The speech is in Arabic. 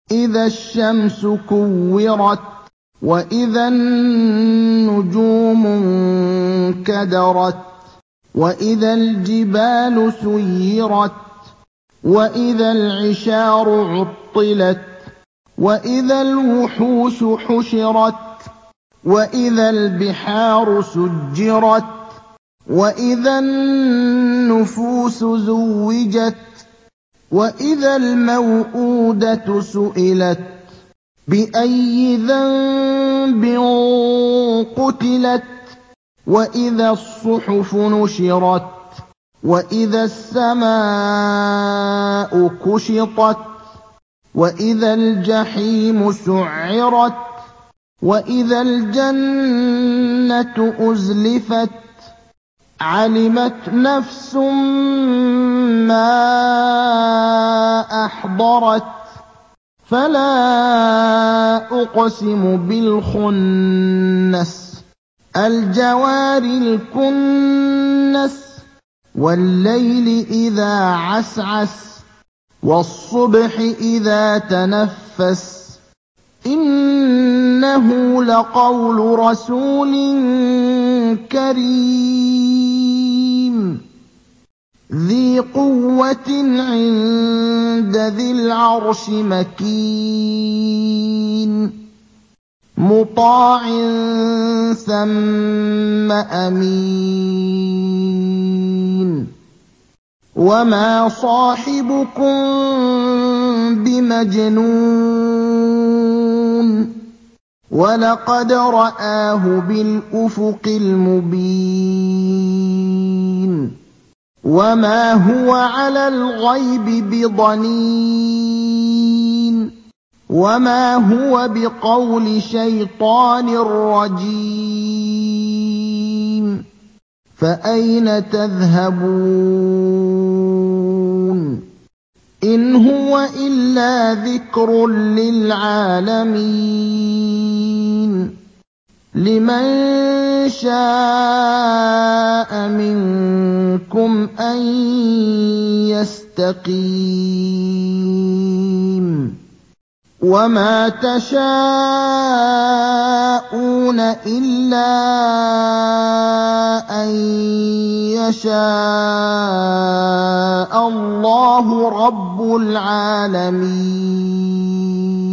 إِذَا الشَّمْسُ كُوِّرَتْ وَإِذَا النُّجُومُ انكَدَرَتْ وَإِذَا الْجِبَالُ سُيِّرَتْ وَإِذَا الْعِشَارُ عُطِّلَتْ وَإِذَا الْوُحُوشُ حُشِرَتْ وَإِذَا الْبِحَارُ سُجِّرَتْ وَإِذَا النُّفُوسُ زُوِّجَتْ وَإِذَا الْمَوْءُودَةُ سُئِلَتْ بِأَيِّ ذَنبٍ قُتِلَتْ وَإِذَا الصُّحُفُ نُشِرَتْ وَإِذَا السَّمَاءُ كُشِطَتْ وَإِذَا الْجَحِيمُ سُعِّرَتْ وَإِذَا الْجَنَّةُ أُزْلِفَتْ عَلِمَتْ نَفْسٌ مَّا أَحْضَرَتْ فَلَا أُقْسِمُ بِالْخُنَّسِ الْجَوَارِ الْكُنَّسِ وَاللَّيْلِ إِذَا عَسْعَسَ وَالصُّبْحِ إِذَا تَنَفَّسَ إِنَّهُ لَقَوْلُ رَسُولٍ كَرِيمٍ ذِي قُوَّةٍ عِندَ ذِي الْعَرْشِ مَكِينٍ مُّطَاعٍ ثَمَّ أَمِينٍ وَمَا صَاحِبُكُم بِمَجْنُونٍ وَلَقَدْ رَآهُ بِالْأُفُقِ الْمُبِينِ وَمَا هُوَ عَلَى الْغَيْبِ بِضَنِينٍ وَمَا هُوَ بِقَوْلِ شَيْطَانٍ رَّجِيمٍ فَأَيْنَ تَذْهَبُونَ إِنْ هُوَ إِلَّا ذِكْرٌ لِّلْعَالَمِينَ لِمَن شَاءَ مِنكُمْ أَن يَسْتَقِيمَ وَمَا تَشَاءُونَ إِلَّا أَن يَشَاءَ اللَّهُ رَبُّ الْعَالَمِينَ